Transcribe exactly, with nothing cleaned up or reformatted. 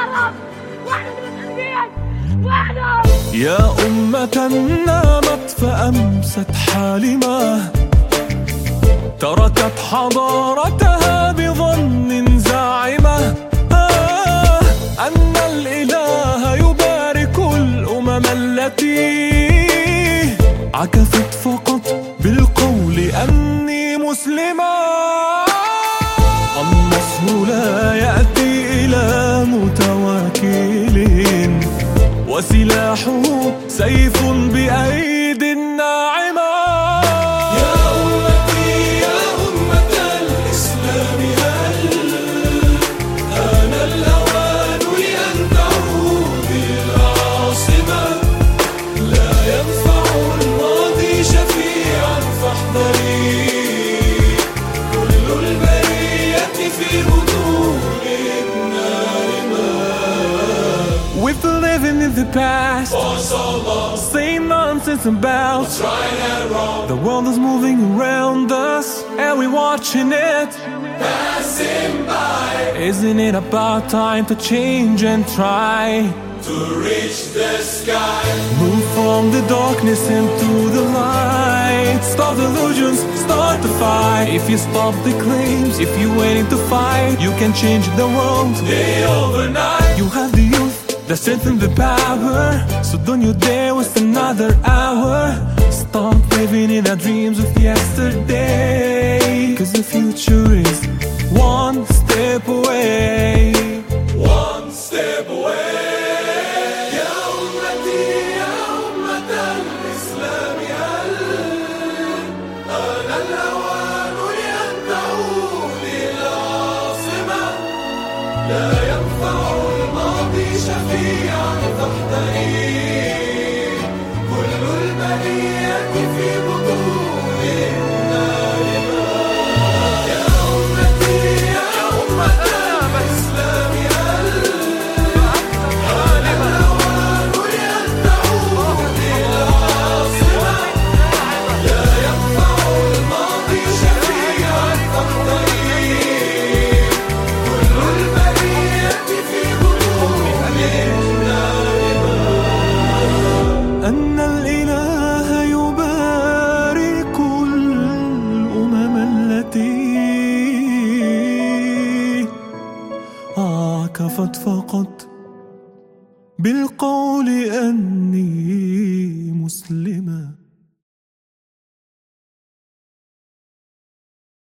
يا أمة نامت فأمست حالمة، تركت حضارتها بظن زاعمة آه أن الإله يبارك الأمم التي عكفت فقط بالقول أني مسلمة. النصر لا يأتي إلى متواكلين، وسلاحه سيف بأيد ناعمة. يا أمتي يا أمة الإسلام، هل آن الأوان لأن تعودي العاصمة؟ لا ينفع الماضي شفيعا فاحذري، كل البرية في بطون النائمة. We've been living in the past, for so long, saying nonsense about what's right and wrong. the world is moving around us and we're watching it Passing by, Isn't it about time to change and try to reach the sky? Move from the darkness into the light. Stop the illusions, start the fight. If you stop the claims, if you're waiting to fight, you can change the world Day overnight. You have the youth, the strength and the power, so don't you dare waste another hour. Stop living in the dreams of yesterday, cause the future is one step away. One step away. يا أمتي يا أمة الإسلام، هل آن الأوان لأن تعودي العاصمة؟ لا ينفع الماضي شفيعا فاحذري، كل البرية في بطون النائمة. يا أمتي يا أمة الإسلام، هل آن الأوان لأن تعودي العاصمة؟ لا ينفع الماضي شفيعا فاحذري، كل البرية في بطون النائمة. أن الإله يبارك الأمم التي عكفت فقط بالقول أني مسلمة.